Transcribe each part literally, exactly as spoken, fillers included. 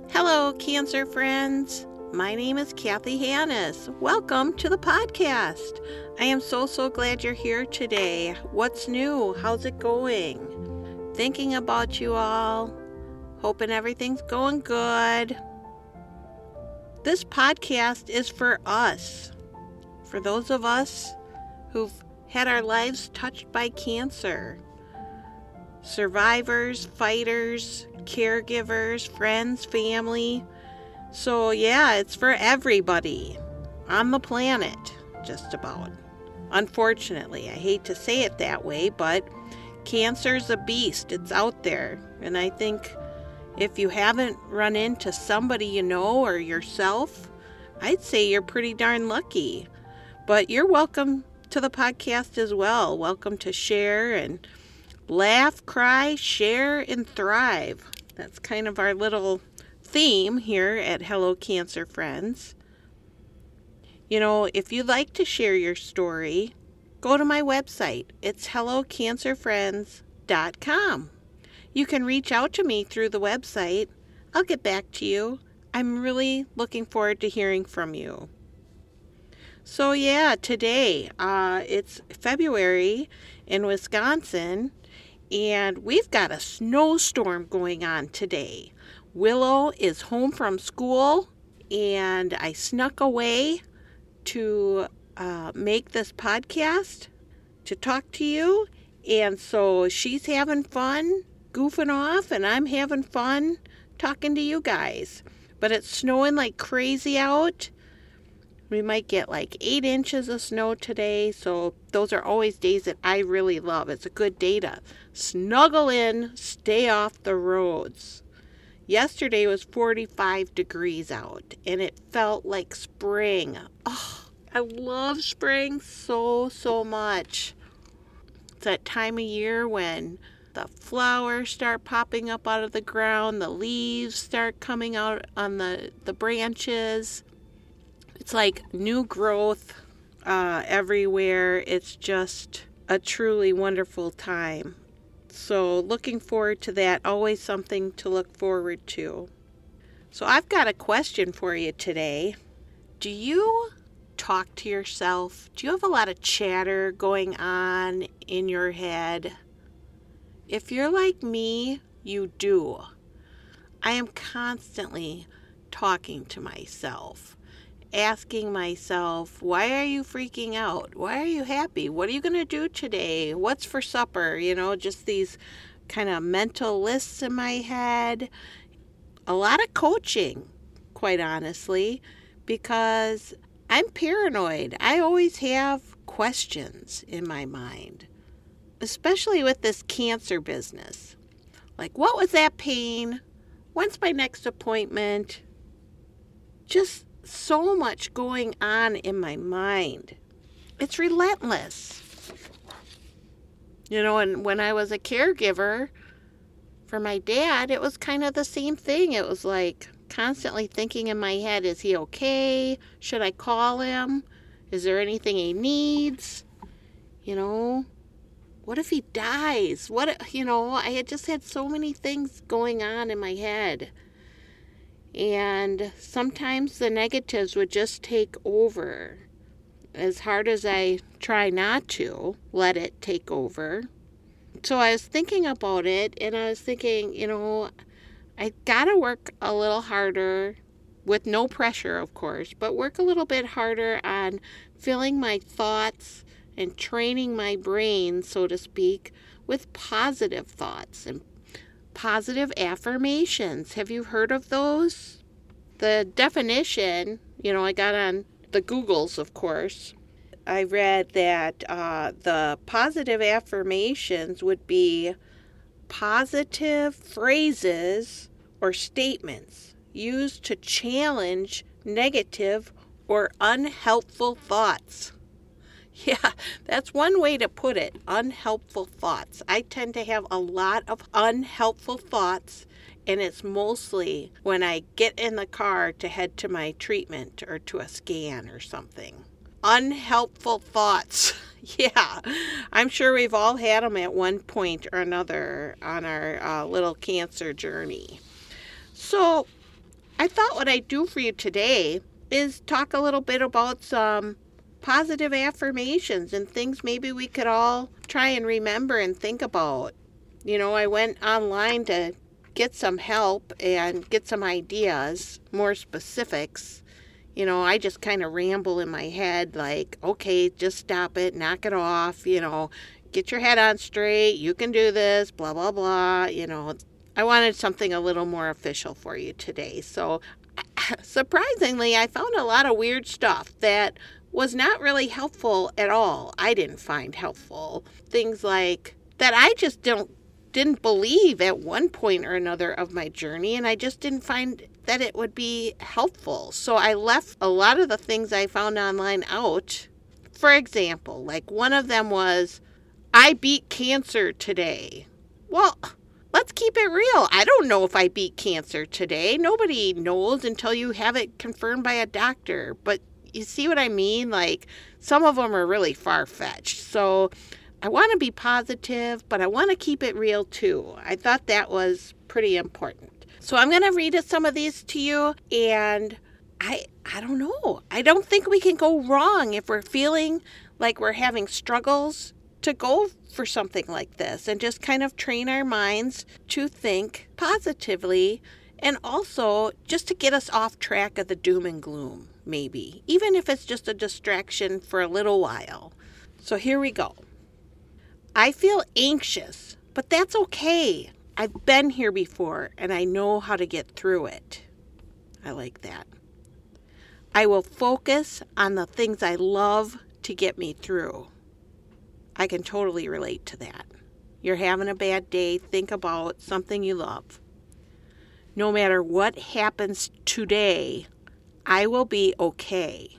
Hello, Cancer friends. My name is Kathy Hannes. Welcome to the podcast. I am so, so glad you're here today. What's new? How's it going? Thinking about you all. Hoping everything's going good. This podcast is for us. For those of us who've had our lives touched by cancer. Survivors, fighters, caregivers, friends, family. So yeah, it's for everybody on the planet, just about. Unfortunately, I hate to say it that way, but cancer's a beast. It's out there. And I think if you haven't run into somebody you know or yourself, I'd say you're pretty darn lucky. But you're welcome to the podcast as well. Welcome to share and laugh, cry, share, and thrive. That's kind of our little theme here at Hello Cancer Friends. You know, if you'd like to share your story, go to my website. It's hello cancer friends dot com. You can reach out to me through the website. I'll get back to you. I'm really looking forward to hearing from you. So yeah, today, uh, it's February in Wisconsin, and we've got a snowstorm going on today. Willow is home from school, and I snuck away to uh, make this podcast to talk to you. And so she's having fun, goofing off, and I'm having fun talking to you guys. But it's snowing like crazy out. We might get like eight inches of snow today, so those are always days that I really love. It's a good day to snuggle in, stay off the roads. Yesterday was forty-five degrees out, and it felt like spring. Oh, I love spring so, so much. It's that time of year when the flowers start popping up out of the ground, the leaves start coming out on the, the branches. It's like new growth uh, everywhere. It's just a truly wonderful time. So looking forward to that. Always something to look forward to. So I've got a question for you today. Do you talk to yourself? Do you have a lot of chatter going on in your head? If you're like me, you do. I am constantly talking to myself. Asking myself, why are you freaking out? Why are you happy? What are you going to do today? What's for supper? You know, just these kind of mental lists in my head. A lot of coaching, quite honestly, because I'm paranoid. I always have questions in my mind, especially with this cancer business. Like, what was that pain? When's my next appointment? Just so much going on in my mind. It's relentless. You know, and when I was a caregiver for my dad, it was kind of the same thing. It was like constantly thinking in my head, is he okay? Should I call him? Is there anything he needs? You know, what if he dies? What, you know, I had just had so many things going on in my head. And sometimes the negatives would just take over. As hard as I try not to let it take over. So I was thinking about it, and I was thinking, you know, I gotta work a little harder, with no pressure, of course, but work a little bit harder on filling my thoughts and training my brain, so to speak, with positive thoughts and positive affirmations. Have you heard of those? The definition, you know, I got on the Googles, of course. I read that uh, the positive affirmations would be positive phrases or statements used to challenge negative or unhelpful thoughts. Yeah, that's one way to put it, unhelpful thoughts. I tend to have a lot of unhelpful thoughts, and it's mostly when I get in the car to head to my treatment or to a scan or something. Unhelpful thoughts. Yeah, I'm sure we've all had them at one point or another on our uh, little cancer journey. So I thought what I'd do for you today is talk a little bit about some positive affirmations and things maybe we could all try and remember and think about. You know, I went online to get some help and get some ideas, more specifics. You know, I just kind of ramble in my head like, okay, just stop it, knock it off, you know, get your head on straight, you can do this, blah, blah, blah. You know, I wanted something a little more official for you today. So surprisingly, I found a lot of weird stuff that was not really helpful at all. I didn't find helpful. Things like that I just don't didn't believe at one point or another of my journey, and I just didn't find that it would be helpful. So I left a lot of the things I found online out. For example, like one of them was, I beat cancer today. Well, let's keep it real. I don't know if I beat cancer today. Nobody knows until you have it confirmed by a doctor. But you see what I mean? Like, some of them are really far-fetched. So I want to be positive, but I want to keep it real too. I thought that was pretty important. So I'm going to read some of these to you, and I I don't know. I don't think we can go wrong if we're feeling like we're having struggles to go for something like this and just kind of train our minds to think positively, and also just to get us off track of the doom and gloom, maybe, even if it's just a distraction for a little while. So here we go. I feel anxious, but that's okay. I've been here before and I know how to get through it. I like that. I will focus on the things I love to get me through. I can totally relate to that. You're having a bad day, think about something you love. No matter what happens today, I will be okay.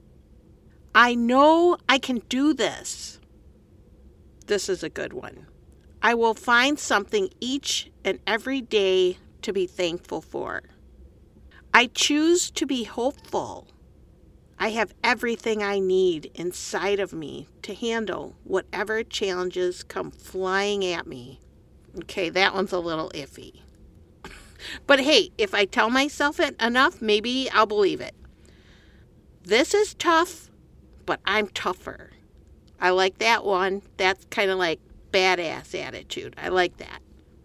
I know I can do this. This is a good one. I will find something each and every day to be thankful for. I choose to be hopeful. I have everything I need inside of me to handle whatever challenges come flying at me. Okay, that one's a little iffy. But hey, if I tell myself it enough, maybe I'll believe it. This is tough, but I'm tougher. I like that one. That's kind of like badass attitude. I like that.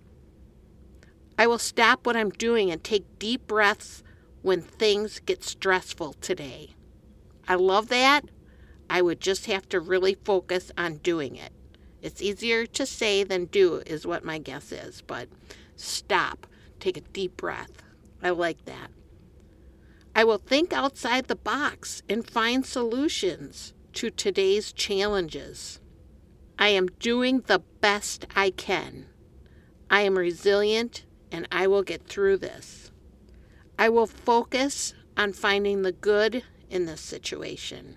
I will stop what I'm doing and take deep breaths when things get stressful today. I love that. I would just have to really focus on doing it. It's easier to say than do is what my guess is, but stop. Take a deep breath. I like that. I will think outside the box and find solutions to today's challenges. I am doing the best I can. I am resilient and I will get through this. I will focus on finding the good in this situation.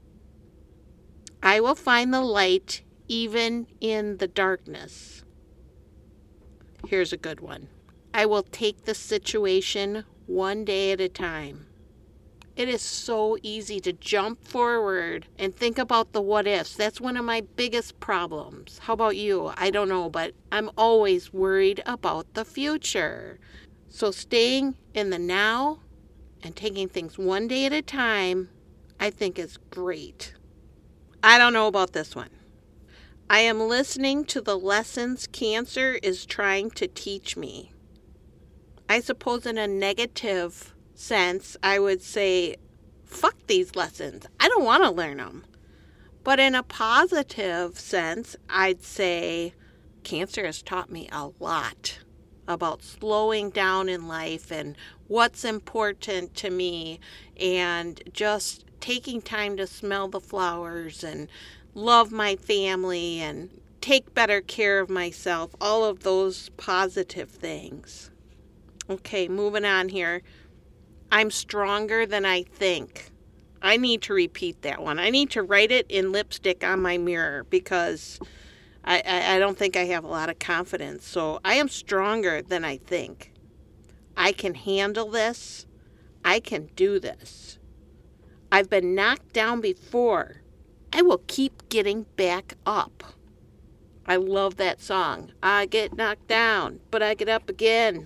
I will find the light even in the darkness. Here's a good one. I will take the situation one day at a time. It is so easy to jump forward and think about the what ifs. That's one of my biggest problems. How about you? I don't know, but I'm always worried about the future. So staying in the now and taking things one day at a time, I think is great. I don't know about this one. I am listening to the lessons cancer is trying to teach me. I suppose in a negative sense, I would say, fuck these lessons. I don't want to learn them. But in a positive sense, I'd say cancer has taught me a lot about slowing down in life and what's important to me, and just taking time to smell the flowers and love my family and take better care of myself. All of those positive things. Okay, moving on here. I'm stronger than I think. I need to repeat that one. I need to write it in lipstick on my mirror because I, I, I don't think I have a lot of confidence. So I am stronger than I think. I can handle this. I can do this. I've been knocked down before. I will keep getting back up. I love that song. I get knocked down, but I get up again.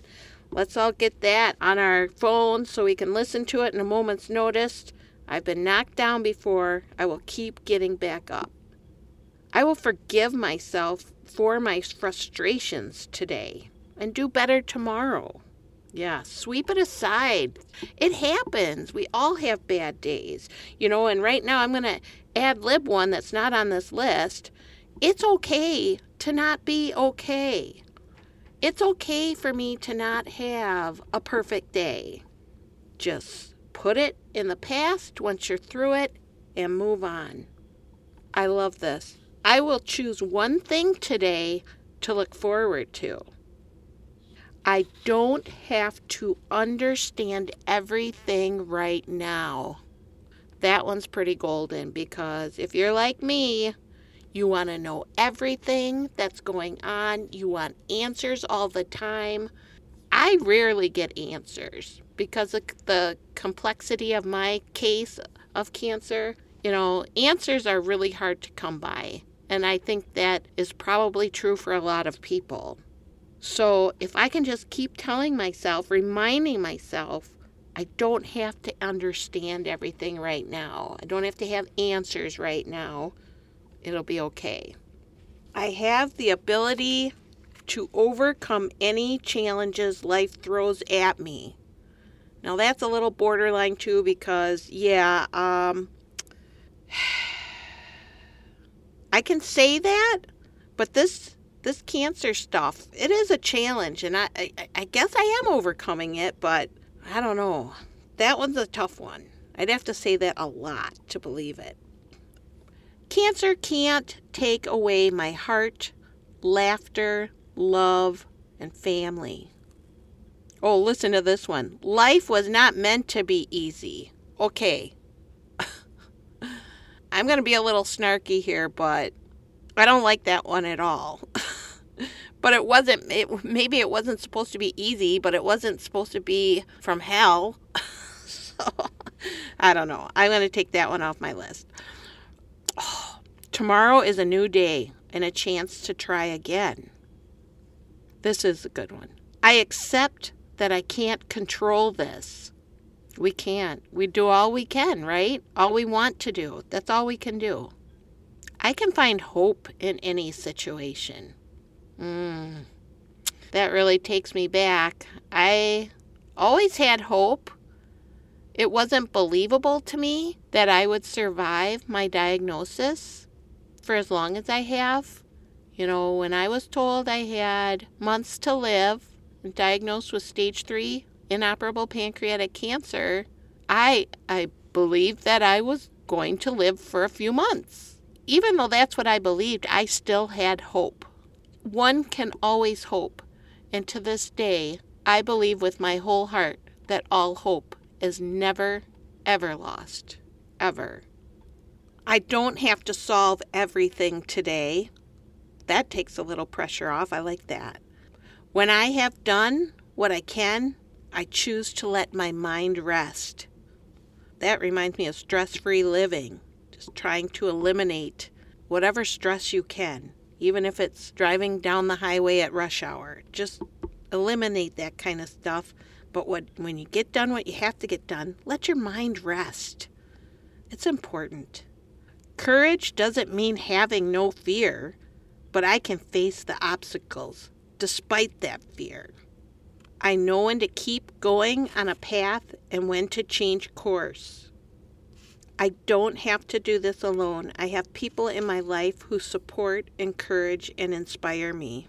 Let's all get that on our phones so we can listen to it in a moment's notice. I've been knocked down before. I will keep getting back up. I will forgive myself for my frustrations today and do better tomorrow. Yeah, sweep it aside. It happens. We all have bad days. You know, and right now I'm going to ad-lib one that's not on this list. It's okay to not be okay. It's okay for me to not have a perfect day. Just put it in the past once you're through it and move on. I love this. I will choose one thing today to look forward to. I don't have to understand everything right now. That one's pretty golden because if you're like me, you want to know everything that's going on. You want answers all the time. I rarely get answers because of the complexity of my case of cancer. You know, answers are really hard to come by. And I think that is probably true for a lot of people. So if I can just keep telling myself, reminding myself, I don't have to understand everything right now. I don't have to have answers right now. It'll be okay. I have the ability to overcome any challenges life throws at me. Now that's a little borderline too because, yeah, um, I can say that, but this this cancer stuff, it is a challenge, and I, I, I guess I am overcoming it, but I don't know. That one's a tough one. I'd have to say that a lot to believe it. Cancer can't take away my heart, laughter, love, and family. Oh, listen to this one. Life was not meant to be easy. Okay. I'm going to be a little snarky here, but I don't like that one at all. But it wasn't, it, maybe it wasn't supposed to be easy, but it wasn't supposed to be from hell. So, I don't know. I'm going to take that one off my list. Oh, tomorrow is a new day and a chance to try again. This is a good one. I accept that I can't control this. We can't. We do all we can, right? All we want to do. That's all we can do. I can find hope in any situation. Mm, that really takes me back. I always had hope. It wasn't believable to me that I would survive my diagnosis for as long as I have. You know, when I was told I had months to live, diagnosed with stage three inoperable pancreatic cancer, I I believed that I was going to live for a few months. Even though that's what I believed, I still had hope. One can always hope, and to this day, I believe with my whole heart that all hope is never, ever lost. Ever. I don't have to solve everything today. That takes a little pressure off. I like that. When I have done what I can, I choose to let my mind rest. That reminds me of stress-free living. Just trying to eliminate whatever stress you can, even if it's driving down the highway at rush hour. Just eliminate that kind of stuff. But what, when you get done what you have to get done, let your mind rest. It's important. Courage doesn't mean having no fear, but I can face the obstacles despite that fear. I know when to keep going on a path and when to change course. I don't have to do this alone. I have people in my life who support, encourage, and inspire me.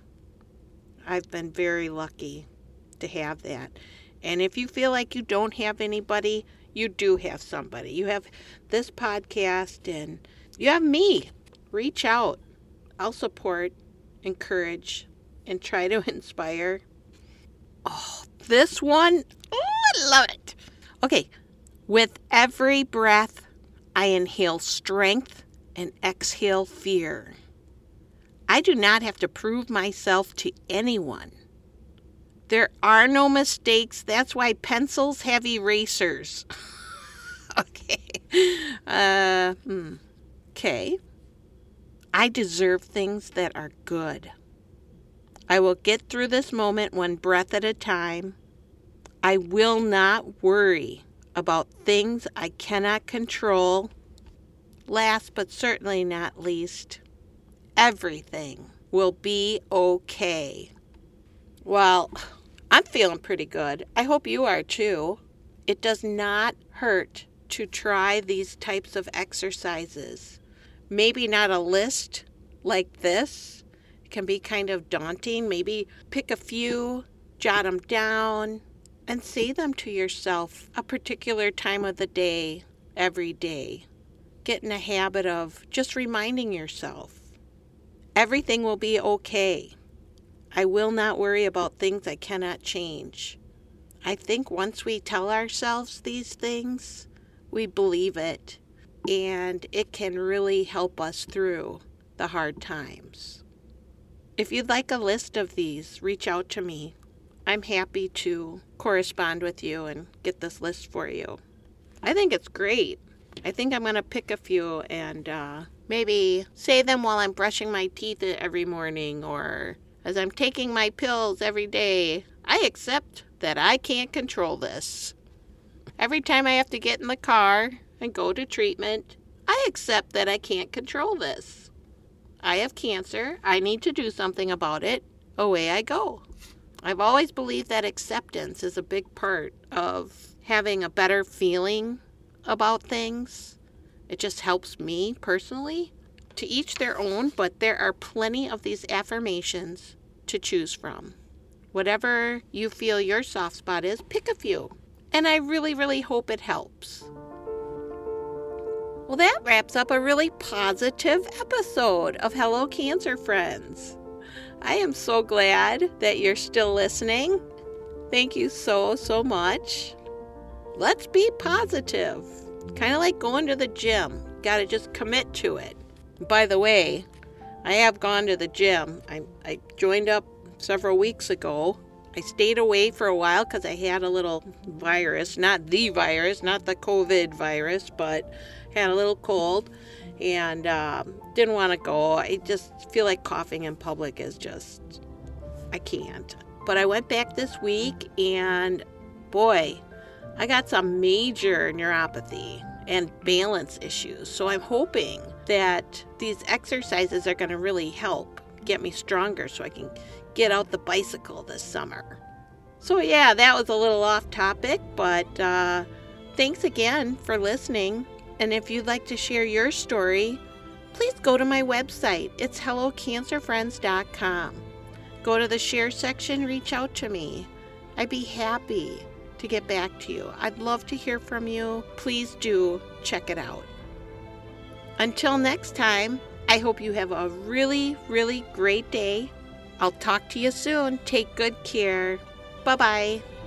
I've been very lucky to have that. And if you feel like you don't have anybody, you do have somebody. You have this podcast and you have me. Reach out. I'll support, encourage, and try to inspire. Oh, this one, oh, I love it. Okay, with every breath, I inhale strength and exhale fear. I do not have to prove myself to anyone. There are no mistakes. That's why pencils have erasers. Okay. Uh, hmm. Okay. I deserve things that are good. I will get through this moment one breath at a time. I will not worry about things I cannot control. Last but certainly not least, everything will be okay. Well, I'm feeling pretty good. I hope you are too. It does not hurt to try these types of exercises. Maybe not a list like this. It can be kind of daunting. Maybe pick a few, jot them down, and say them to yourself a particular time of the day, every day. Get in a habit of just reminding yourself. Everything will be okay. I will not worry about things I cannot change. I think once we tell ourselves these things, we believe it, and it can really help us through the hard times. If you'd like a list of these, reach out to me. I'm happy to correspond with you and get this list for you. I think it's great. I think I'm going to pick a few and uh, maybe say them while I'm brushing my teeth every morning or as I'm taking my pills every day. I accept that I can't control this. Every time I have to get in the car and go to treatment, I accept that I can't control this. I have cancer. I need to do something about it. Away I go. I've always believed that acceptance is a big part of having a better feeling about things. It just helps me personally. To each their own, but there are plenty of these affirmations to choose from. Whatever you feel your soft spot is, pick a few. And I really, really hope it helps. Well, that wraps up a really positive episode of Hello Cancer Friends. I am so glad that you're still listening. Thank you so, so much. Let's be positive. Kind of like going to the gym. Got to just commit to it. By the way, I have gone to the gym. I, I joined up several weeks ago. I stayed away for a while because I had a little virus. Not the virus, not the COVID virus, but had a little cold. And um, didn't want to go. I just feel like coughing in public is just, I can't. But I went back this week and boy, I got some major neuropathy and balance issues. So I'm hoping that these exercises are going to really help get me stronger so I can get out the bicycle this summer. So yeah, that was a little off topic, but uh, thanks again for listening. And if you'd like to share your story, please go to my website. It's hello cancer friends dot com. Go to the share section, reach out to me. I'd be happy to get back to you. I'd love to hear from you. Please do check it out. Until next time, I hope you have a really, really great day. I'll talk to you soon. Take good care. Bye-bye.